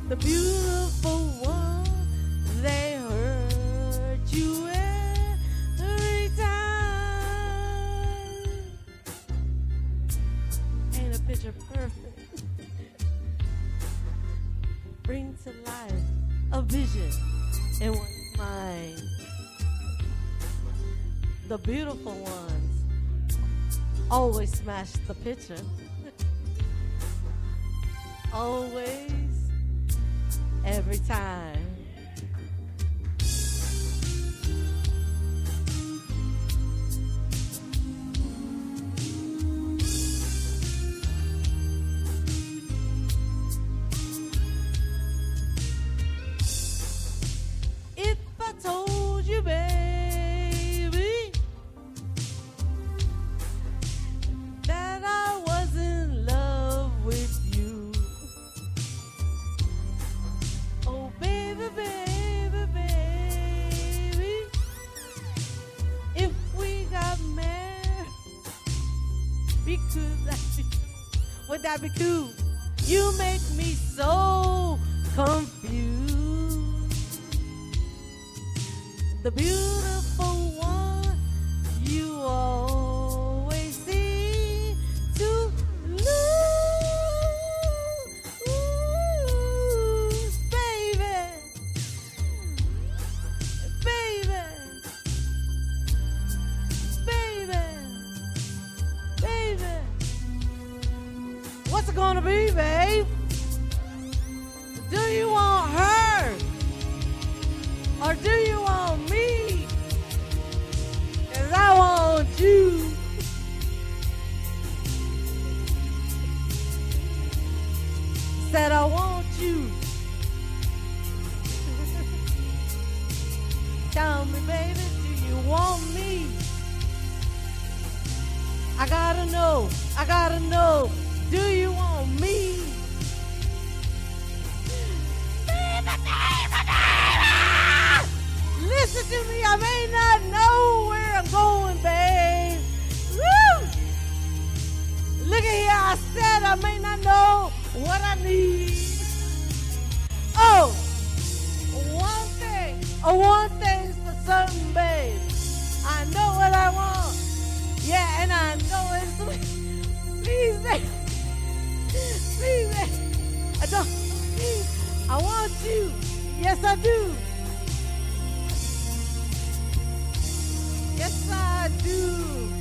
The beautiful one, they hurt you every time. Ain't a picture perfect? Bring to life a vision in one's mind. The beautiful ones always smash the picture. Always, every time. If I told you, baby, that I was in love with you. Oh, baby, baby, baby, if we got married, because would that be cool? You make me so confused. The beautiful one you always seem to lose, baby, baby, baby, baby. What's it gonna be, babe? Do you want her? Or do you want me? 'Cause I want you. Said I want you. Tell me, baby, do you want me? I gotta know, do you want me? Listen to me, I may not know where I'm going, babe. Woo! Look at here, I said I may not know what I need. Oh, one thing's for certain, babe. I know what I want. Yeah, and I know it's sweet. Please, babe. Please, babe. I want you. Yes, I do. Yes, I do.